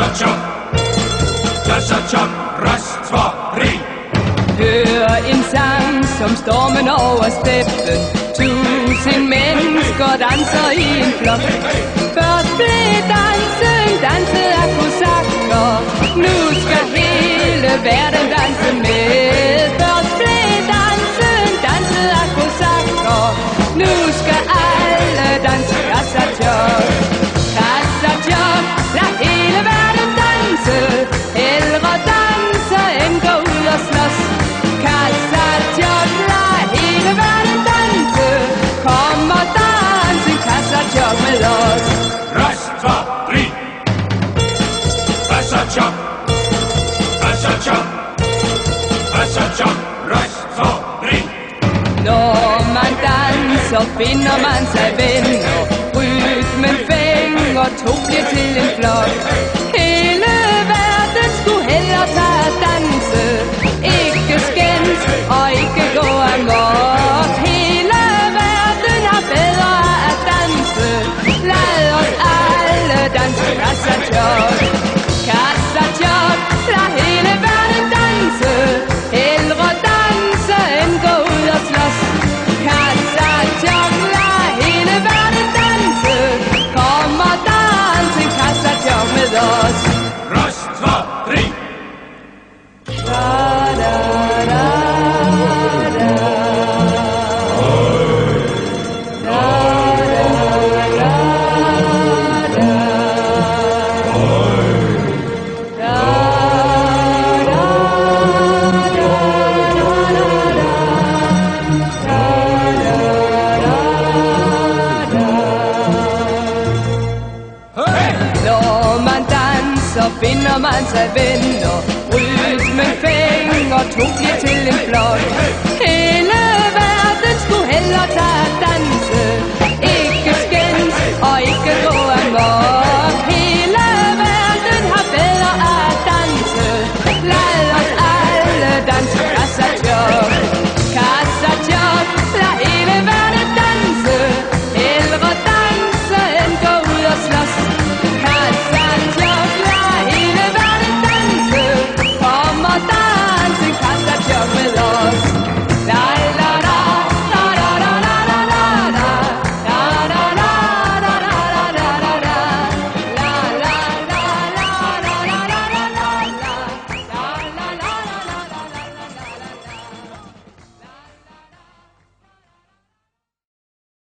Cha-cha-cha, cha-cha-cha, rastafari. Hør en sang som stormen over steppen. 1000 mennesker danser i en flok. Først blev dansen danset af kosakker. Nu skal hele verden danse med. Først blev dansen danset af kosakker. Nu skal alle danse Kassatjok. Kassatjok, lad hele verden danse. Hellere danse end gå ud og slås. Kassatjok, lad hele verden danse. Kom og dans en Kassatjok med os. Rastafari. Kassatjok, Kassatjok, Kassatjok, rastafari. Når man danser, finder man sig venner. Rytmen fænger, to bliver til en flok. Hele verden skulle hellere tage at danse. Ikke skændes og ikke gå amok. Hele verden har bedre at danse. Lad os alle danse Kassatjok. Kassatjok, lad hele verden danse. Hellere danse end gå ud og slås. Kassatjok, lad hele verden danse. Kom og dans en Kassatjok med os. Rastafari. Når man danser, finder man sig venner. Rytmen fænger, to bliver til en flok.